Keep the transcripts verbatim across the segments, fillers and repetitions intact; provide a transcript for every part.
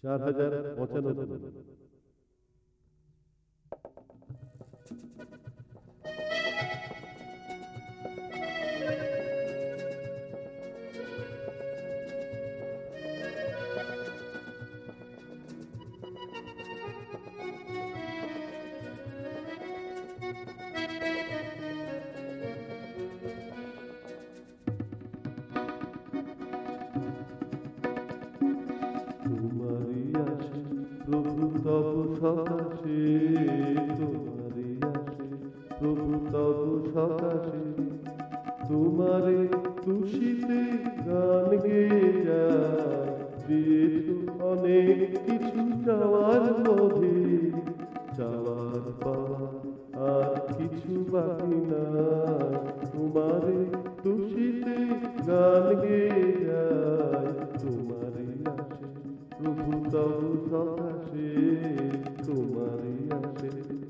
চার হাজার পঁচানব্বই। তোমারই আসে প্রভু তব সকাশে, তোমারই আসে প্রভু তব সকাশে, তোমারে তুষিতে গান গেয়ে যায়, দিয়েছো অনেক কিছু চাওয়ার মধ্যে, চাওয়ার পাওয়া আর কিছু বাকি না, তোমারে তুষিতে গান গেয়ে যায়, তোমারই আসে প্রভু তব সকাশে, তোমারই আসে।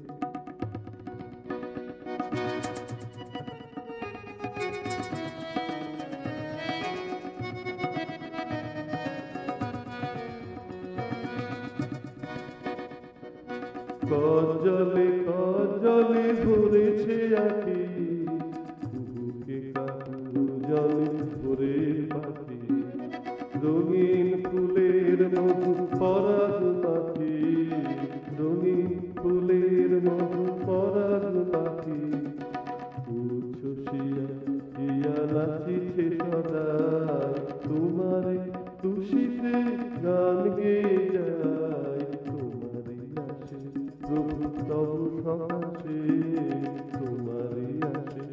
কজলে কজলে ভরেছে আঁকি, বুকে কাকু জলে ভরে পাখি, রঙিন ফুলের মধু পরাগ পাখি, রঙিন ফুলের মধু পরাগ পাখি, উচ্ছ্বসিয়া ইয়া নাচিছে সদাই, তোমারে তুষিতে গান গেয়ে যায়, তোমারই আসে প্রভু তব সকাশে, তোমারই আসে।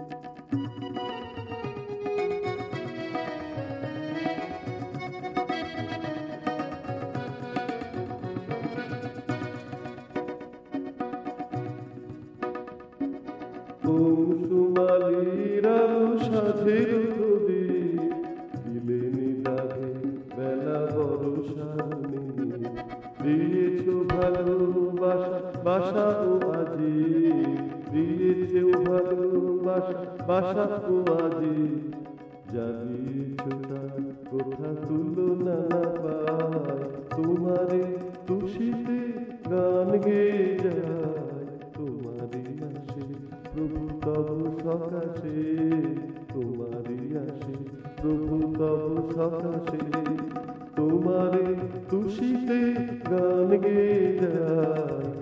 কুসুমালীর আলো সাধের প্রদীপ, দিলে নিদাঘে বেলা বরষার নীল, দিয়েছো ভালোবাসা বাসা ও আজি, দিয়েছো ভালোবাসা বাসা ও আজি, যা দিয়েছো তার কথা তুলনা না পায়, তোমারে তুষিতে গান গেয়ে যায়, তোমারই আসে প্রভু তব সকাশে, তোমারই আসে প্রভু তব সকাশে, তোমারে তুষিতে গান গেয়ে যায়,